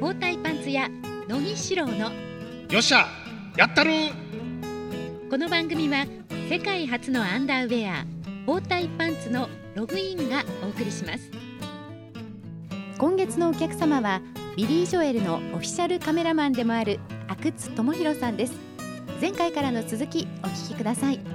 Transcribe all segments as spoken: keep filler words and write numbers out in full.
包帯パンツ屋乃木志郎のよっしゃやったる。 この番組は世界初のアンダーウェア包帯パンツのログインがお送りします。今月のお客様はビリー・ジョエルのオフィシャルカメラマンでもある阿久津智弘さんです。前回からの続きお聞きください。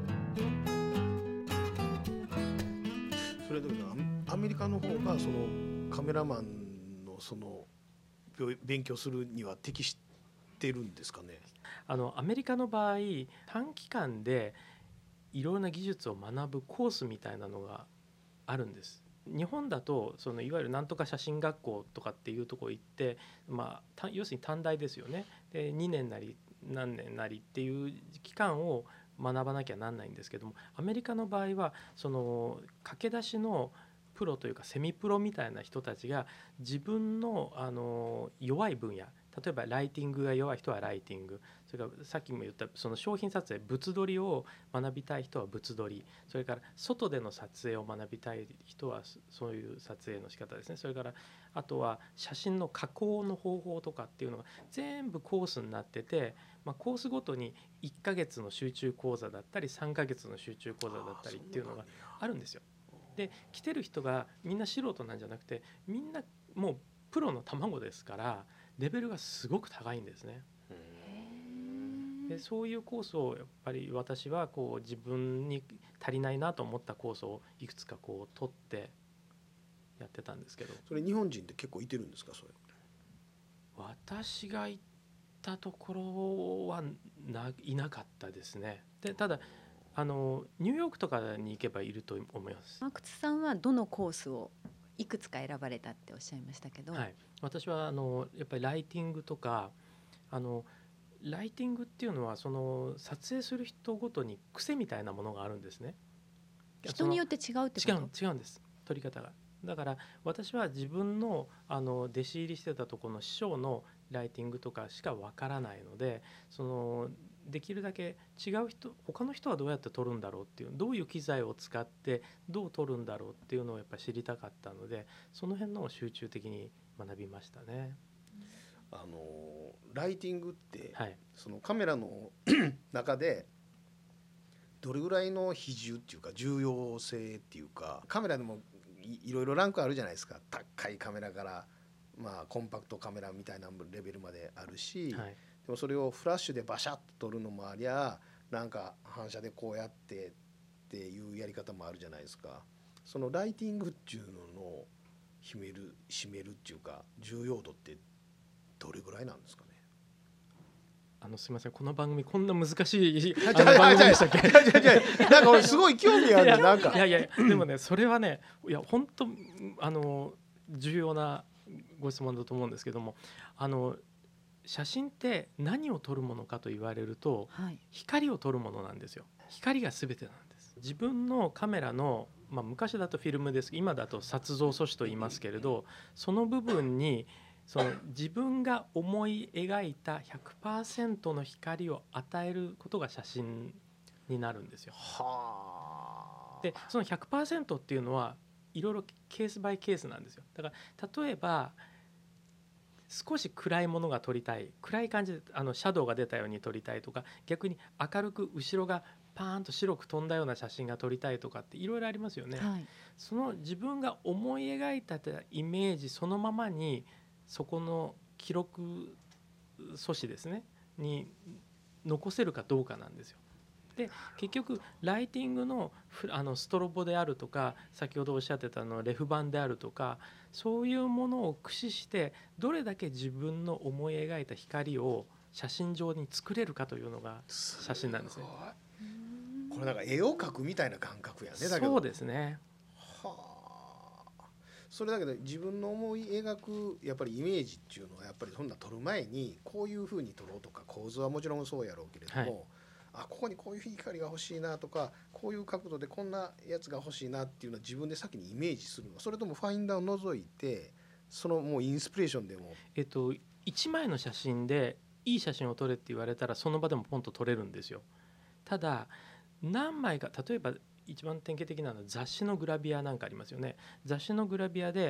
それだけどアメリカの方がそのカメラマンのその勉強するには適してるんですかね。 あのアメリカの場合短期間でいろいろな技術を学ぶコースみたいなのがあるんです。日本だとそのいわゆるなんとか写真学校とかっていうところ行って、まあ、要するに短大ですよね。でにねんなり何年なりっていう期間を学ばなきゃなんないんですけども、アメリカの場合はその駆け出しのプロというかセミプロみたいな人たちが自分の、あの弱い分野、例えばライティングが弱い人はライティング、それからさっきも言ったその商品撮影物撮りを学びたい人は物撮り、それから外での撮影を学びたい人はそういう撮影の仕方ですね。それからあとは写真の加工の方法とかっていうのが全部コースになってて、まあ、コースごとにいっかげつの集中講座だったりさんかげつの集中講座だったりっていうのがあるんですよ。で来てる人がみんな素人なんじゃなくて、みんなもうプロの卵ですからレベルがすごく高いんですね。でそういうコースをやっぱり私はこう自分に足りないなと思ったコースをいくつかこう取ってやってたんですけど。 それ日本人って結構いてるんですか。それ私が行ったところはないなかったですね。でただあのニューヨークとかに行けばいると思います。 阿久津さんはどのコースをいくつか選ばれたっておっしゃいましたけど、 はい、私はあのやっぱりライティングとか、あのライティングっていうのはその撮影する人ごとに癖みたいなものがあるんですね。 人によって違うってこと？ 違う、違うんです、撮り方が。だから私は自分の、あの弟子入りしてたところの師匠のライティングとかしかわからないので、そのできるだけ違う人、他の人はどうやって撮るんだろうっていう、どういう機材を使ってどう撮るんだろうっていうのをやっぱり知りたかったので、その辺のを集中的に学びましたね。 あのライティングって、 はい、 そのカメラの中でどれぐらいの比重っていうか重要性っていうか、カメラでも い, いろいろランクあるじゃないですか。高いカメラから、まあ、コンパクトカメラみたいなレベルまであるし、はい、でもそれをフラッシュでバシャッと撮るのもありゃ、なんか反射でこうやってっていうやり方もあるじゃないですか。そのライティングっていうのの秘める占めるっていうか重要度ってどれぐらいなんですかね。 あのすみません、この番組こんな難しいあの番組でしたっけ？ なんか俺すごい興味ある。なんかいやいやでもね、それはね、いや本当あの重要なご質問だと思うんですけども、あの写真って何を撮るものかと言われると、はい、光を撮るものなんですよ。光が全てなんです。自分のカメラの、まあ、昔だとフィルムです、今だと撮像素子と言いますけれど、その部分にその自分が思い描いた ひゃくパーセント の光を与えることが写真になるんですよ。はでその ひゃくパーセント っていうのはいろいろケースバイケースなんですよ。だから例えば少し暗いものが撮りたい、暗い感じであのシャドウが出たように撮りたいとか、逆に明るく後ろがパーンと白く飛んだような写真が撮りたいとかっていろいろありますよね。はい、その自分が思い描いたイメージそのままにそこの記録素子ですねに残せるかどうかなんですよ。で結局ライティング の, あのストロボであるとか、先ほどおっしゃってたのレフ板であるとか、そういうものを駆使してどれだけ自分の思い描いた光を写真上に作れるかというのが写真なんですね。 これなんか絵を描くみたいな感覚やね。だけどそうですね。 はあ、それだけど自分の思い描くやっぱりイメージっていうのはやっぱりそんな撮る前にこういう風に撮ろうとか、構図はもちろんそうやろうけれども、はい、あここにこういう光が欲しいなとか、こういう角度でこんなやつが欲しいなっていうのは自分で先にイメージするの、それともファインダーを除いてそのもうインスピレーションでも、 えっと、いちまいの写真でいい写真を撮れって言われたらその場でもポンと撮れるんですよ。ただ何枚か、例えば一番典型的なのは雑誌のグラビアなんかありますよね。雑誌のグラビアで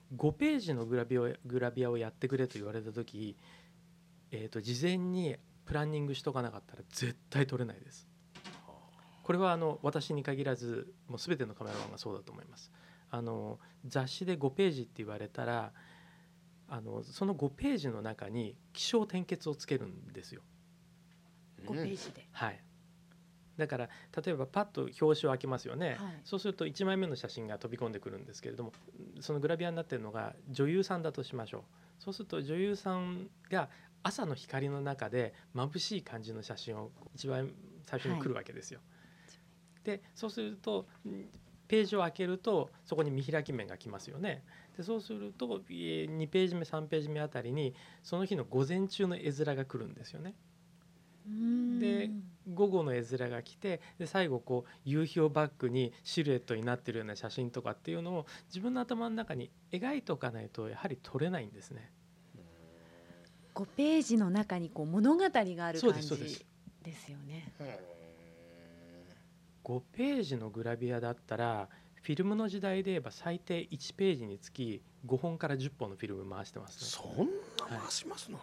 ごページのグラビアを、グラビアをやってくれと言われた時、えーと事前にプランニングしとかなかったら絶対撮れないです。これはあの私に限らずもう全てのカメラマンがそうだと思います。あの雑誌でごページって言われたら、あのそのごページの中に起承転結をつけるんですよ。 ごページで、 はい、だから例えばパッと表紙を開けますよね、 はい、 そうするといちまいめの写真が飛び込んでくるんですけれども、そのグラビアになっているのが女優さんだとしましょう。そうすると女優さんが朝の光の中で眩しい感じの写真を一番最初に来るわけですよ、はい、でそうするとページを開けるとそこに見開き面が来ますよね。でそうするとにページ目さんページ目あたりにその日の午前中の絵面が来るんですよね。で午後の絵面が来て、で最後こう夕日をバックにシルエットになってるような写真とかっていうのを自分の頭の中に描いておかないとやはり撮れないんですね。 ごページの中にこう物語がある感じですよね。 ごページのグラビアだったらフィルムの時代で言えば最低いちページにつきごほんからじゅっぽんのフィルム回してますね。 そんな回しますの、はい、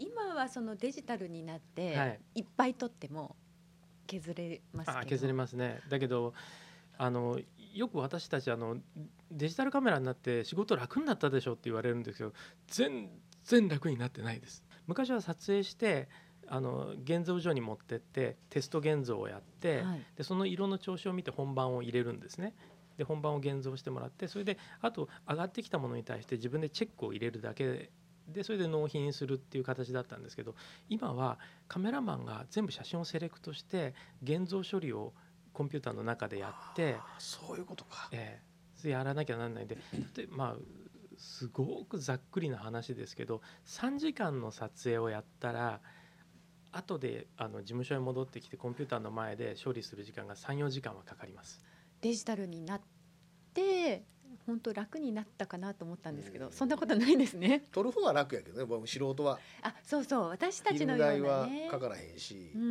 今はそのデジタルになって、はい、いっぱい撮っても削れますけど。 あ、削れますね。だけどあのよく私たちあのデジタルカメラになって仕事楽になったでしょって言われるんですけど、全然楽になってないです。昔は撮影してあの現像所に持ってってテスト現像をやって、はい、でその色の調子を見て本番を入れるんですね。で本番を現像してもらって、それであと上がってきたものに対して自分でチェックを入れるだけで、でそれで納品するっていう形だったんですけど、今はカメラマンが全部写真をセレクトして現像処理をコンピューターの中でやって、 そういうことか、 えー、やらなきゃなんないんで、でまあすごくざっくりな話ですけどさんじかんの撮影をやったら後であの事務所に戻ってきてコンピューターの前で処理する時間がさん、よじかんはかかります。 デジタルになって本当楽になったかなと思ったんですけど、そんなことないですね。 撮る方は楽やけどね、僕素人は。 あ、そうそう、私たちのようなね、 フィルム代はかからへんし、 うん、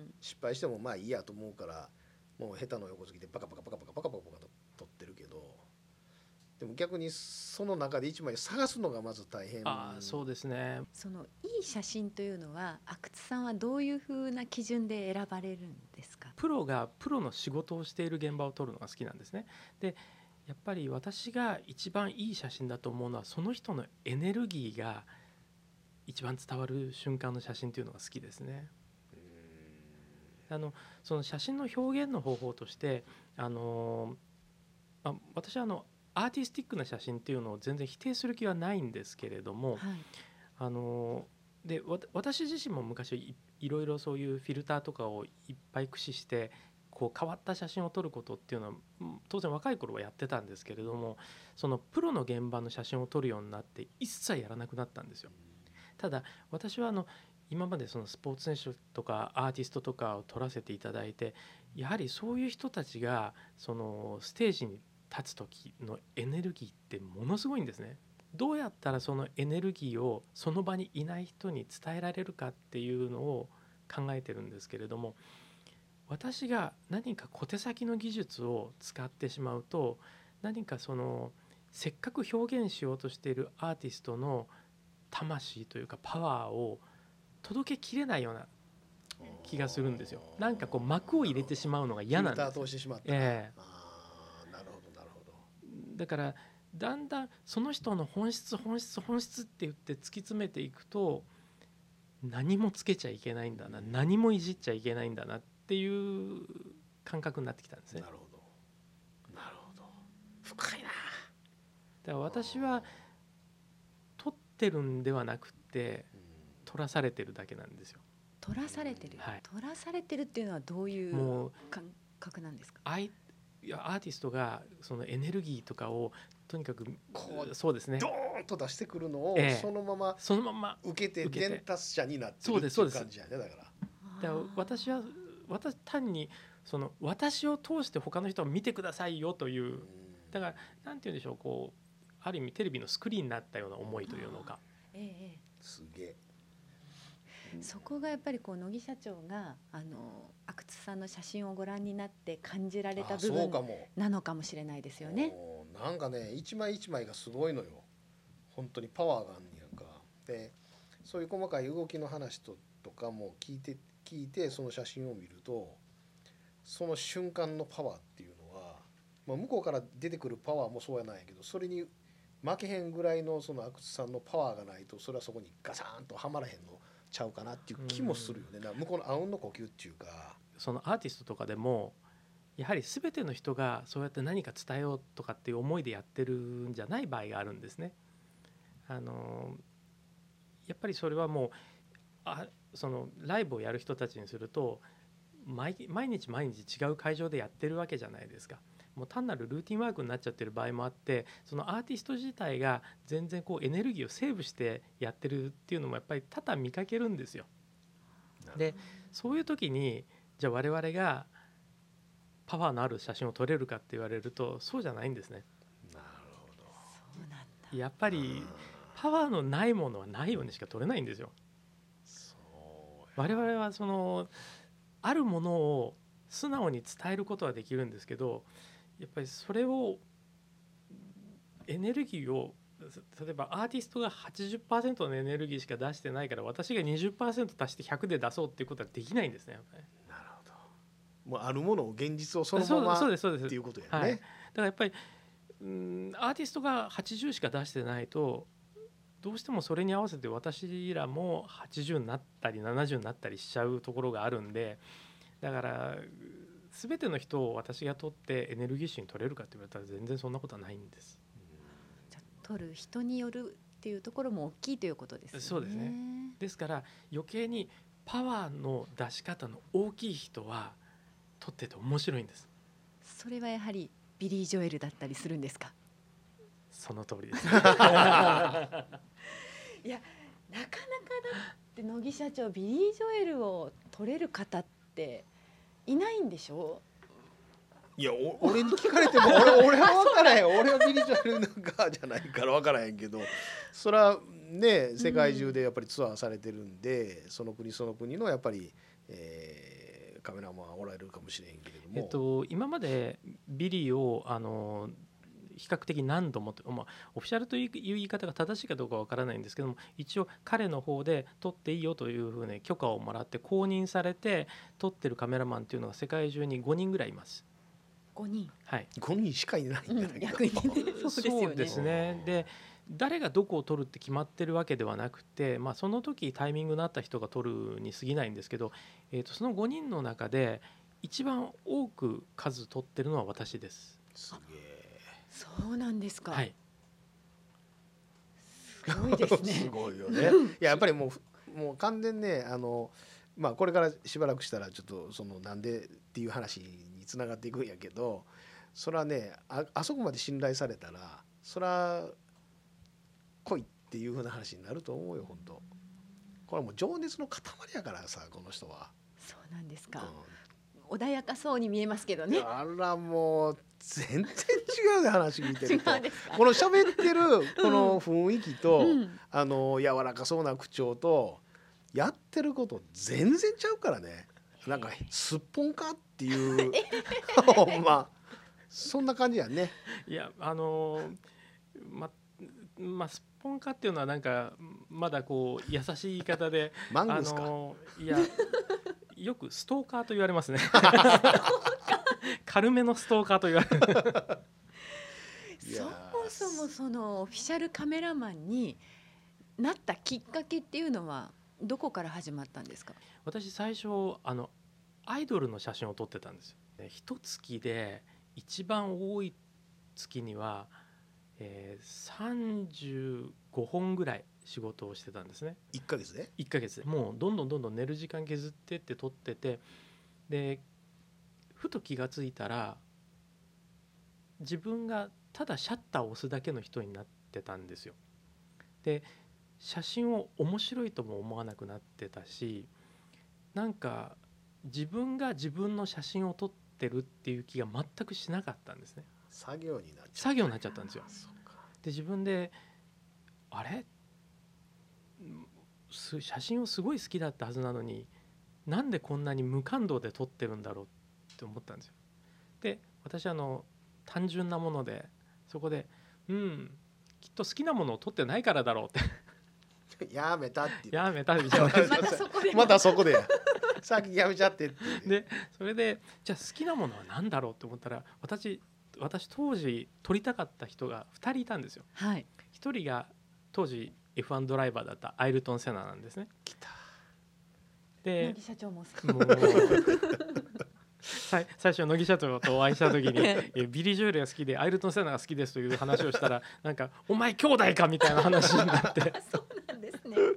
失敗してもまあいいやと思うからもう下手の横好きでパカパカパカパカパカパカパカと撮ってるけど、でも逆にその中で一枚探すのがまず大変。 あ、そうですね。 そのいい写真というのは阿久津さんはどういうふうな基準で選ばれるんですか？ プロがプロの仕事をしている現場を撮るのが好きなんですね。でやっぱり私が一番いい写真だと思うのはその人のエネルギーが一番伝わる瞬間の写真というのが好きですね。あのその写真の表現の方法としてあの、まあ、私はあのアーティスティックな写真っていうのを全然否定する気はないんですけれども、はい、あので私自身も昔 い, いろいろそういうフィルターとかをいっぱい駆使してこう変わった写真を撮ることっていうのは当然若い頃はやってたんですけれども、そのプロの現場の写真を撮るようになって一切やらなくなったんですよ。ただ私はあの今までそのスポーツ選手とかアーティストとかを撮らせていただいて、やはりそういう人たちがそのステージに立つ時のエネルギーってものすごいんですね。どうやったらそのエネルギーをその場にいない人に伝えられるかっていうのを考えてるんですけれども、私が何か小手先の技術を使ってしまうと、何かそのせっかく表現しようとしているアーティストの魂というかパワーを届けきれないような気がするんですよ。なんかこう幕を入れてしまうのが嫌なんです。 フィルター通してしまった、 えー、 あ、なるほどなるほど。 だからだんだんその人の本質本質本質って言って突き詰めていくと、何もつけちゃいけないんだな、何もいじっちゃいけないんだなっていう感覚になってきたんですね。 なるほどなるほど、深いな。だから私は撮ってるんではなくて撮らされてるだけなんですよ。 撮らされてる、 はい、 撮らされてるっていうのはどういう感覚なんですか？ あいいやアーティストがそのエネルギーとかをとにかくこうそうですね、 ドーンと出してくるのをそのままそのまま受けて伝達者になってるっていう感じやね。だからだから私は私単にその私を通して他の人を見てくださいよという、だからなんて言うんでしょう、こうある意味テレビのスクリーンになったような思いというのか、 ええ、 すげえ。 そこがやっぱりこう乃木社長があの阿久津さんの写真をご覧になって感じられた部分なのかもしれないですよね。 なんかね、一枚一枚がすごいのよ。 本当にパワーがあんねやんか。でそういう細かい動きの話ととかも聞いて聞いてその写真を見るとその瞬間のパワーっていうのは、まあ、向こうから出てくるパワーもそうやないけどそれに負けへんぐらいのその阿久津さんのパワーがないとそれはそこにガサーンとはまらへんのちゃうかなっていう気もするよね。だから向こうのあうんの呼吸っていうか、 そのアーティストとかでもやはり全ての人がそうやって何か伝えようとかっていう思いでやってるんじゃない場合があるんですね。あのやっぱりそれはもうあそのライブをやる人たちにすると 毎, 毎日毎日違う会場でやってるわけじゃないですか。もう単なるルーティンワークになっちゃってる場合もあって、そのアーティスト自体が全然こうエネルギーをセーブしてやってるっていうのもやっぱり多々見かけるんですよ。でそういう時にじゃあ我々がパワーのある写真を撮れるかって言われるとそうじゃないんですね。 なるほど。 そうなんだ。 やっぱりパワーのないものはないようにしか撮れないんですよ。 そう我々はそのあるものを素直に伝えることはできるんですけど、やっぱりそれをエネルギーを例えばアーティストが はちじゅっパーセント のエネルギーしか出してないから私が にじゅっパーセント 足してひゃくで出そうっていうことはできないんですね。やっぱりなるほど。もうあるものを現実をそのままそうですそうですっていうことやね。 はい、だからやっぱりうんアーティストがはちじゅうしか出してないとどうしてもそれに合わせて私らもはちじゅうになったりななじゅうになったりしちゃうところがあるんで、だから全ての人を私が撮ってエネルギッシュに撮れるかって言われたら全然そんなことはないんです。 じゃあ撮る人によるっていうところも大きいということですね。 そうですね。ですから余計にパワーの出し方の大きい人は撮ってて面白いんです。 それはやはりビリー・ジョエルだったりするんですか？ その通りです。 いやなかなかだって乃木社長ビリー・ジョエルを撮れる方っていないんでしょう。いやお俺に聞かれても俺, 俺は分からへん。俺はビリー・ジョエルの側じゃないから分からへんけど、それはね世界中でやっぱりツアーされてるんで、うん、その国その国のやっぱり、えー、カメラマンはおられるかもしれへんけれども、 えっと、今までビリーをあの比較的何度も、まあ、オフィシャルという言い方が正しいかどうかわからないんですけども、一応彼の方で撮っていいよというふうに許可をもらって公認されて撮ってるカメラマンっていうのが世界中にごにんぐらいいます。 ごにん、 はい、ごにんしかいないんじゃないか、うん、 逆にねそうですよね。 そうですね。で誰がどこを撮るって決まってるわけではなくて、まあ、その時タイミングのあった人が撮るに過ぎないんですけど、えーとそのごにんの中で一番多く数撮ってるのは私です。 すげえ。 そうなんですか。 はい。 すごいですね。 すごいよね。いややっぱりもうもう完全ねあのまあこれからしばらくしたらちょっとそのなんでっていう話につながっていくんやけど、それはね あ, あそこまで信頼されたらそれは来いっていう風な話になると思うよ本当。これはもう情熱の塊やからさこの人は。 そうなんですか。 うん、 穏やかそうに見えますけどね。 あらもう全然違うね話聞いてると。 違うんですか。 この喋ってるこの雰囲気と、 うん、 あの柔らかそうな口調とやってること全然ちゃうからね。なんかすっぽんかっていうほんまそんな感じやね。 いやあのままあすっぽんかっていうのはなんかまだこう優しい言い方でマングスか、 あのいやよくストーカーと言われますね。軽めのストーカーと言われる。 そもそもそのオフィシャルカメラマンになったきっかけっていうのはどこから始まったんですか？ 私最初あのアイドルの写真を撮ってたんですよ。一月で一番多い月には、えー、さんじゅうごほんぐらい仕事をしてたんですね。 いっかげつでいっかげつでもうどんどんどんどん寝る時間削ってって撮ってて、でふと気がついたら自分がただシャッターを押すだけの人になってたんですよ。で写真を面白いとも思わなくなってたし、なんか自分が自分の写真を撮ってるっていう気が全くしなかったんですね。 作業になっちゃう。 作業になっちゃったんですよ。で自分であれ写真をすごい好きだったはずなのになんでこんなに無感動で撮ってるんだろうって思ったんですよ。で私あの単純なものでそこでうんきっと好きなものを取ってないからだろうってやめたってやめたみたいなまたそこでまたそこでやさっきやめちゃってってでそれでじゃあ好きなものは何だろうって思ったら私私当時取りたかった人がふたりいたんですよ。 はい、 ひとりが当時 エフワン ドライバーだったアイルトン・セナなんですね。 来たで乃木社長ももう最, 最初乃木社長とお会いした時にえビリー・ジョエルが好きでアイルトン・セナが好きですという話をしたらなんかお前兄弟かみたいな話になってそうなんですね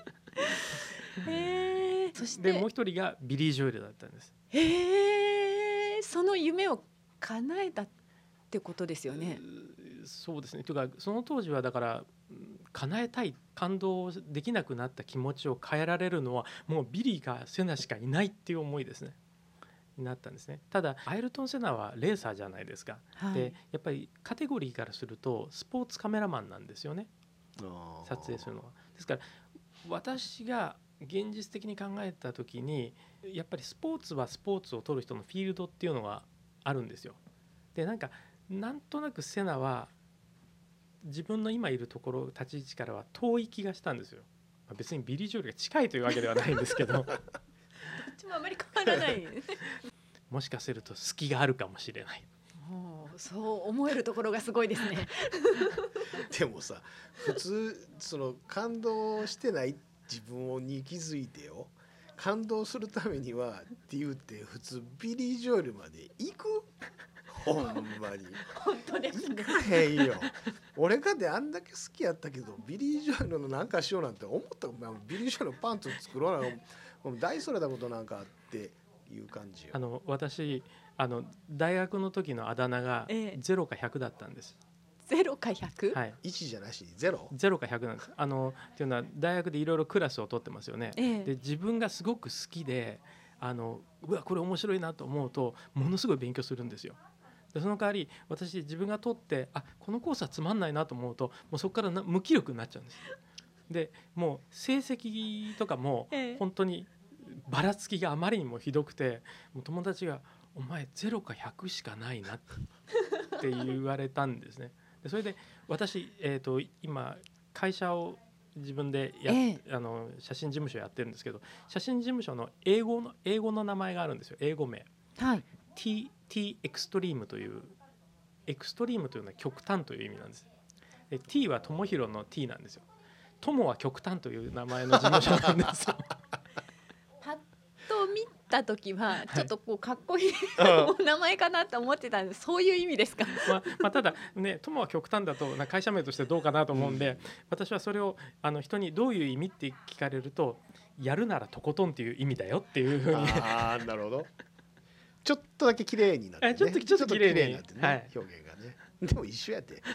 へーそしてでもう一人がビリー・ジョエルだったんです。 へーその夢を叶えたってことですよね。 そうですね。というかその当時はだから叶えたい感動できなくなった気持ちを変えられるのはもうビリーかセナしかいないっていう思いですねになったんですね。ただアイルトン・セナはレーサーじゃないですか、はい、でやっぱりカテゴリーからするとスポーツカメラマンなんですよね、撮影するのは。ですから私が現実的に考えた時にやっぱりスポーツはスポーツを撮る人のフィールドっていうのがあるんですよ。でなんかなんとなくセナは自分の今いるところ立ち位置からは遠い気がしたんですよ。別にビリー・ジョエルが近いというわけではないんですけどどっちもあまり変わらないもしかすると隙があるかもしれない。 そう思えるところがすごいですねでもさ普通その感動してない自分に気づいてよ感動するためにはって言って普通ビリー・ジョエルまで行くほんまに本当ですね。 行かへんよ俺かてあんだけ好きやったけどビリー・ジョエルのなんかしようなんて思ったことない。ビリー・ジョエルのパンツ作ろうなんかもう大それたことなんかあっていう感じよ。 あの私あの大学の時のあだ名がゼロかひゃくだったんです。 ゼロかひゃく、 はい、 いちじゃなしにゼロゼロかひゃくなんです。あのっていうのは大学でいろいろクラスを取ってますよね、ええ、で自分がすごく好きであのうわこれ面白いなと思うとものすごい勉強するんですよ。でその代わり私自分が取ってあこのコースはつまんないなと思うともうそこからな無気力になっちゃうんです。でもう成績とかも本当にばらつきがあまりにもひどくてもう友達がお前ゼロかひゃくしかないなって言われたんですね。でそれで私、えーと、今会社を自分でや、えー、あの写真事務所やってるんですけど写真事務所の英語の英語の名前があるんですよ。英語名、 はい、 T, T エクストリームというエクストリームというのは極端という意味なんです。で T は友弘の T なんですよ。友は極端という名前の事務所なんですよパッと見た時はちょっとこうかっこいい、はい、お名前かなと思ってたんでそういう意味ですか。 まあまあ、ただね友は極端だと会社名としてどうかなと思うんで、うん、私はそれをあの人にどういう意味って聞かれるとやるならとことんっていう意味だよっていうふうにああなるほどちょっとだけ綺麗になってねちょっとちょっと綺麗になってね、はい、表現がねでも一緒やってへ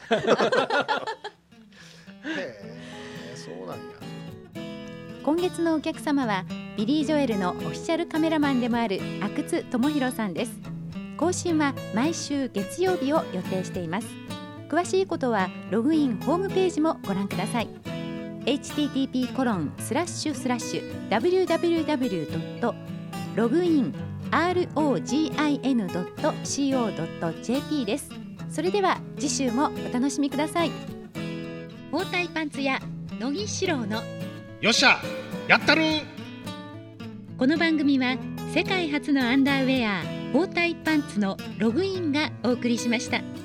えそうなんや。 今月のお客様はビリー・ジョエルのオフィシャルカメラマンでもある阿久津智弘さんです。更新は毎週月曜日を予定しています。詳しいことはログインホームページもご覧ください。 エイチティーティーピーコロンスラッシュスラッシュダブリューダブリューダブリュードットログイン アールオージーアイエヌドットシーオードットジェーピー です。それでは次週もお楽しみください。包帯パンツ屋乃木志郎のよっしゃやったる。 この番組は世界初のアンダーウェア包帯パンツのログインがお送りしました。